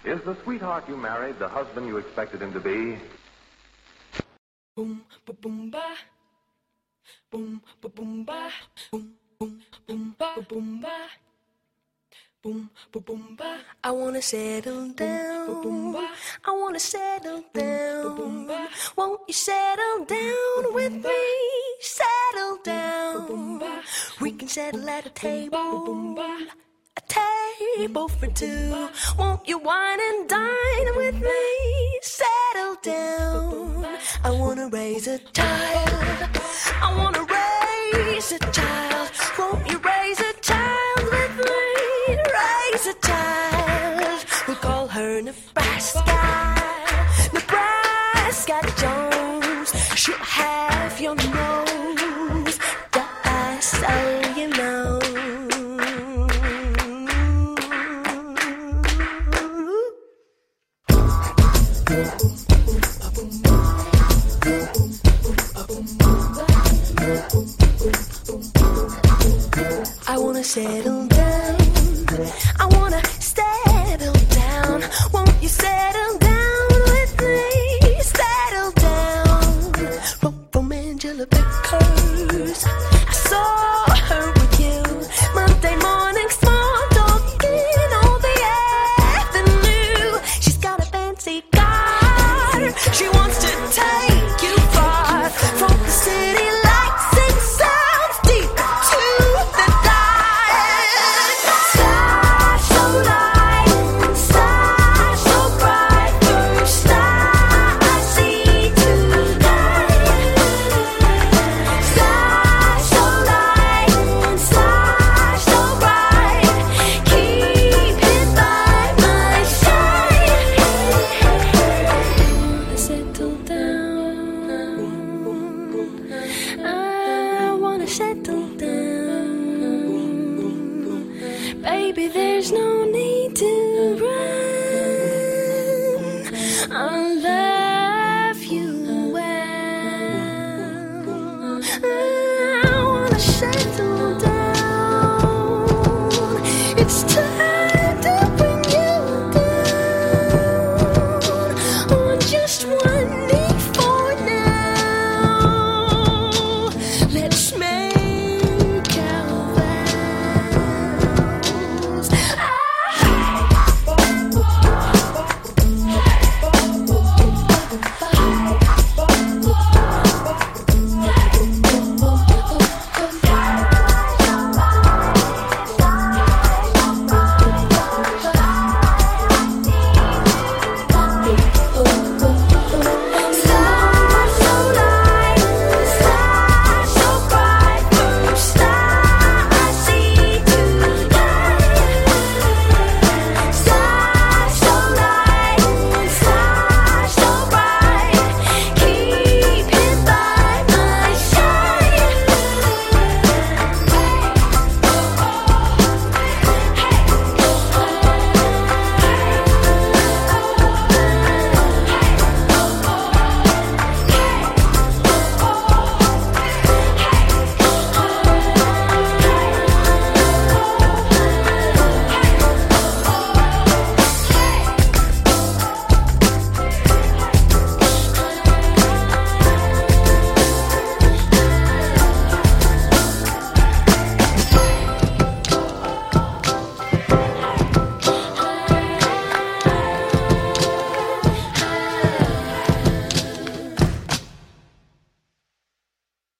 Is the sweetheart you married the husband you expected him to be? Boom, ba boom ba. Boom, ba boom ba. Boom, boom, boom ba, boom ba. Boom, ba boom ba. I wanna settle down. Boom, ba boom ba. I wanna settle down. Boom, ba boom ba. Won't you settle down with me? Settle down. Ba boom ba. We can settle at a table. Ba boom ba. A table for two. Won't you wine and dine with me? Settle down. I wanna raise a child. I wanna raise a child. Won't you raise a child with me? Raise a child. We'll call her Nebraska. Nebraska Jones. She'll have your nose. Just so you know. I wanna settle